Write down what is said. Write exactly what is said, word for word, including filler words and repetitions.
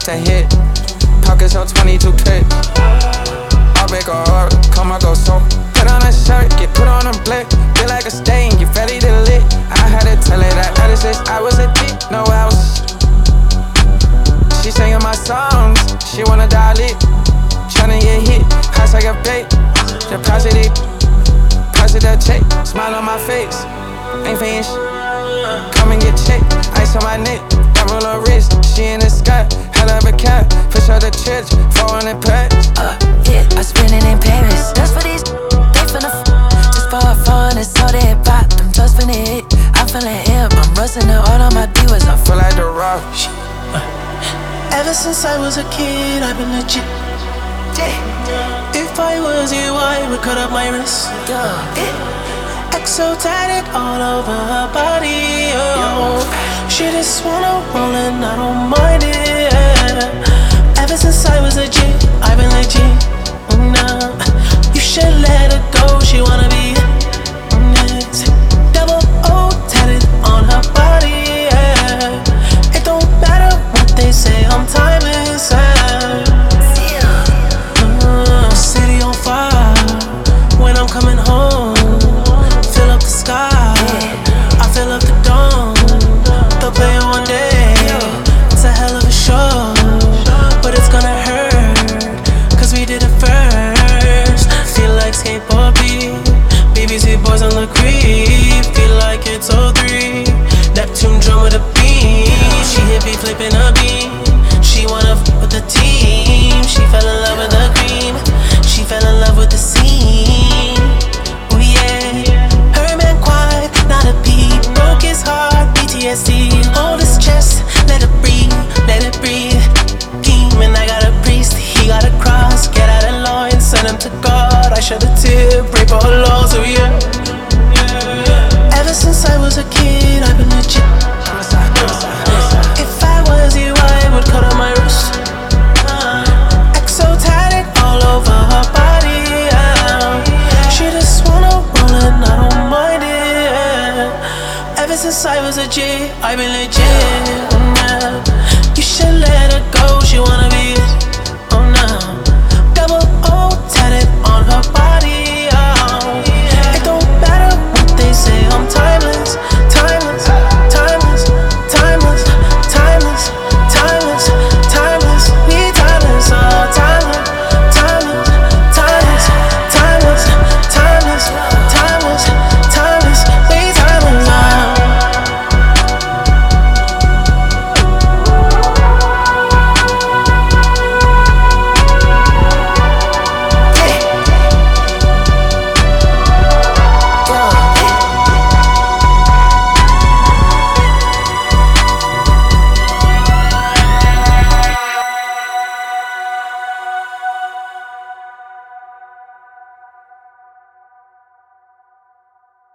off the hit. Pockets on twenty-two K. I'll make a order, come I go so. Put on a shirt, get put on a blick. Feel like a stain, get ready to lit. I had to tell her that at six I was a dick, no else. She singing my songs, she wanna dial it. Tryna get hit, I take a bait. Deposit it, deposit that check. Smile on my face, ain't finished. Come and get checked, ice on my neck. Double her wrist, she in the sky. Hell of a cat, push out the church, four hundred packs. Uh, yeah, I spend it in Paris. That's for these, they finna f. Just for fun, it's all they pop. I'm just finna hit, I'm feeling hip. I'm rusting the all on my divas. I Feel like the rock. Ever since I was a kid, I've been legit. If I was you, I would cut up my wrist. Exo tatted all over her body. Oh, she just wanna roll and I don't mind it. Ever since I was a G, I've been legit. Nah, you should let her go. She wanna be next. Double O tatted on her body. Yeah. It don't matter what they say, I'm timeless. Uh, city on fire when I'm coming home. Fill up the sky, I fill up the dome. They'll play it one day. It's a hell of a show, but it's gonna hurt, cause we did it first. Feel like skateboard beat, B B C boys on the creep. Feel like it's oh three, Neptune drum with a beam. She hit me flipping a beam. She wanna f with the team. She fell in love with the cream. She fell in love with the scene. Oh yeah, her man quiet, not a peep. Broke his heart, P T S D. Hold his chest, let it breathe, let it breathe. Demon, I got a priest, he got a cross. Get out of line, send him to God. I shed a tear, pray for her laws, oh yeah. Ever since I was a kid, I've been legit. If I was you, I would cut on my wrist. Exo tatted all over her body. Yeah. She just wanna roll and I don't mind it. Yeah. Ever since I was a G, I've been legit. Yeah. You should let her go, she wanna